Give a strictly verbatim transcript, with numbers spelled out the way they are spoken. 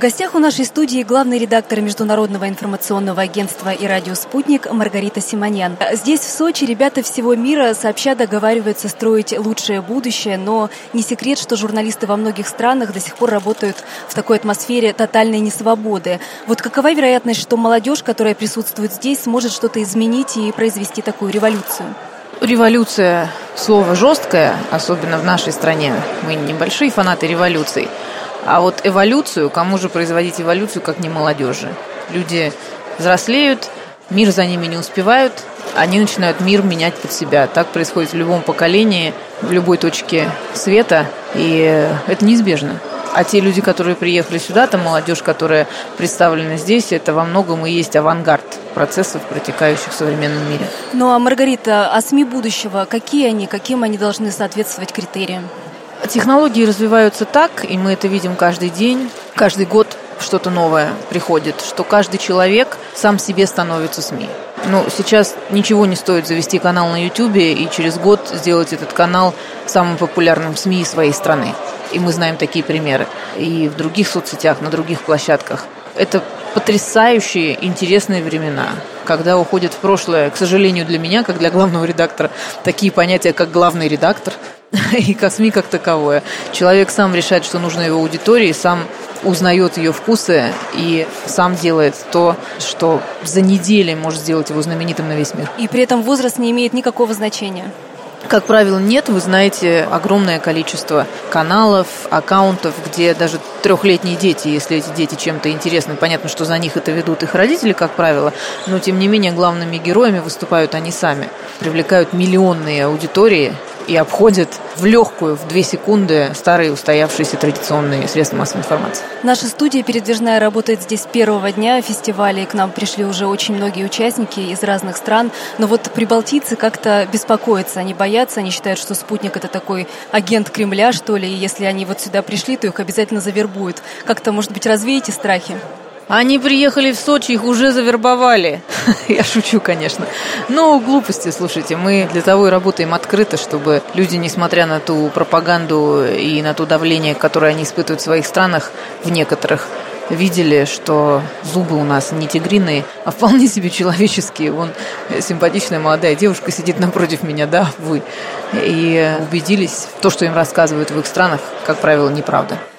гостях у нашей студии главный редактор Международного информационного агентства и радио «Спутник» Маргарита Симоньян. Здесь, в Сочи, ребята всего мира сообща договариваются строить лучшее будущее, но не секрет, что журналисты во многих странах до сих пор работают в такой атмосфере тотальной несвободы. Вот какова вероятность, что молодежь, которая присутствует здесь, сможет что-то изменить и произвести такую революцию? Революция – слово жесткое, особенно в нашей стране. Мы небольшие фанаты революций. А вот эволюцию, кому же производить эволюцию, как не молодежи? Люди взрослеют, мир за ними не успевают, они начинают мир менять под себя. Так происходит в любом поколении, в любой точке света, и это неизбежно. А те люди, которые приехали сюда, там молодежь, которая представлена здесь, это во многом и есть авангард процессов, протекающих в современном мире. Ну а, Маргарита, а СМИ будущего, какие они, каким они должны соответствовать критериям? Технологии развиваются так, и мы это видим каждый день, каждый год что-то новое приходит, что каждый человек сам себе становится СМИ. Ну, сейчас ничего не стоит завести канал на Ютубе и через год сделать этот канал самым популярным СМИ своей страны. И мы знаем такие примеры. И в других соцсетях, на других площадках. Это потрясающие, интересные времена, когда уходят в прошлое, к сожалению, для меня, как для главного редактора, такие понятия, как главный редактор и как СМИ как таковое. Человек сам решает, что нужно его аудитории, сам узнает ее вкусы и сам делает то, что за неделю может сделать его знаменитым на весь мир. И при этом возраст не имеет никакого значения? Как правило, нет. Вы знаете огромное количество каналов, аккаунтов, где даже трехлетние дети, если эти дети чем-то интересны, понятно, что за них это ведут их родители, как правило, но тем не менее главными героями выступают они сами. Привлекают миллионные аудитории и обходят в легкую, в две секунды старые устоявшиеся традиционные средства массовой информации. Наша студия передвижная работает здесь с первого дня фестиваля, и к нам пришли уже очень многие участники из разных стран. Но вот прибалтийцы как-то беспокоятся, они боятся, они считают, что «Спутник» — это такой агент Кремля, что ли, и если они вот сюда пришли, то их обязательно завербуют. Как-то, может быть, развеете страхи? Они приехали в Сочи, их уже завербовали. Я шучу, конечно. Но глупости, слушайте, мы для того и работаем открыто, чтобы люди, несмотря на ту пропаганду и на то давление, которое они испытывают в своих странах, в некоторых, видели, что зубы у нас не тигриные, а вполне себе человеческие. Вон симпатичная молодая девушка сидит напротив меня, да, вы. И убедились, то, что им рассказывают в их странах, как правило, неправда.